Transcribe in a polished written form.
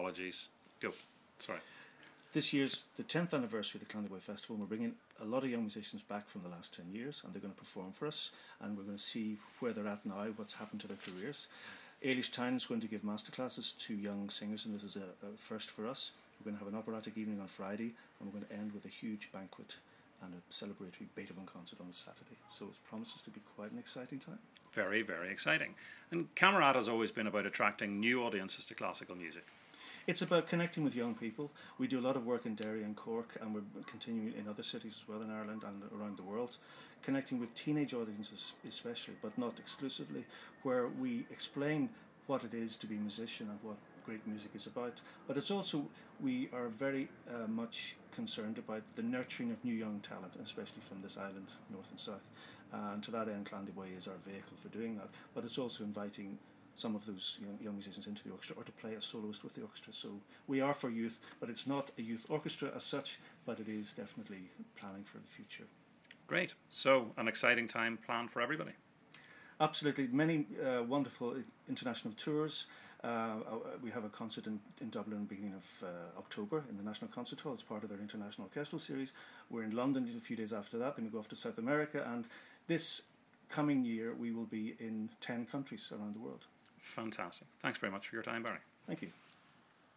apologies. Go. Sorry. This year's the 10th anniversary of the Clandeboy Festival. We're bringing a lot of young musicians back from the last 10 years, and they're going to perform for us, and we're going to see where they're at now, what's happened to their careers. Ailish Tyne is going to give masterclasses to young singers, and this is a first for us. We're going to have an operatic evening on Friday, and we're going to end with a huge banquet and a celebratory Beethoven concert on Saturday. So it promises to be quite an exciting time. Very, very exciting. And Camerata has always been about attracting new audiences to classical music. It's about connecting with young people. We do a lot of work in Derry and Cork, and we're continuing in other cities as well in Ireland and around the world, connecting with teenage audiences especially, but not exclusively, where we explain what it is to be a musician and what great music is about. But it's also, we are very much concerned about the nurturing of new young talent, especially from this island, north and south. And to that end, Clandeboy is our vehicle for doing that. But it's also inviting some of those young musicians into the orchestra or to play as soloist with the orchestra. So we are for youth, but it's not a youth orchestra as such, but it is definitely planning for the future. Great. So an exciting time planned for everybody. Absolutely. Many wonderful international tours. We have a concert in Dublin beginning of October in the National Concert Hall as part of their international orchestral series. We're in London a few days after that, then we go off to South America, and this coming year we will be in 10 countries around the world. Fantastic. Thanks very much for your time, Barry. Thank you.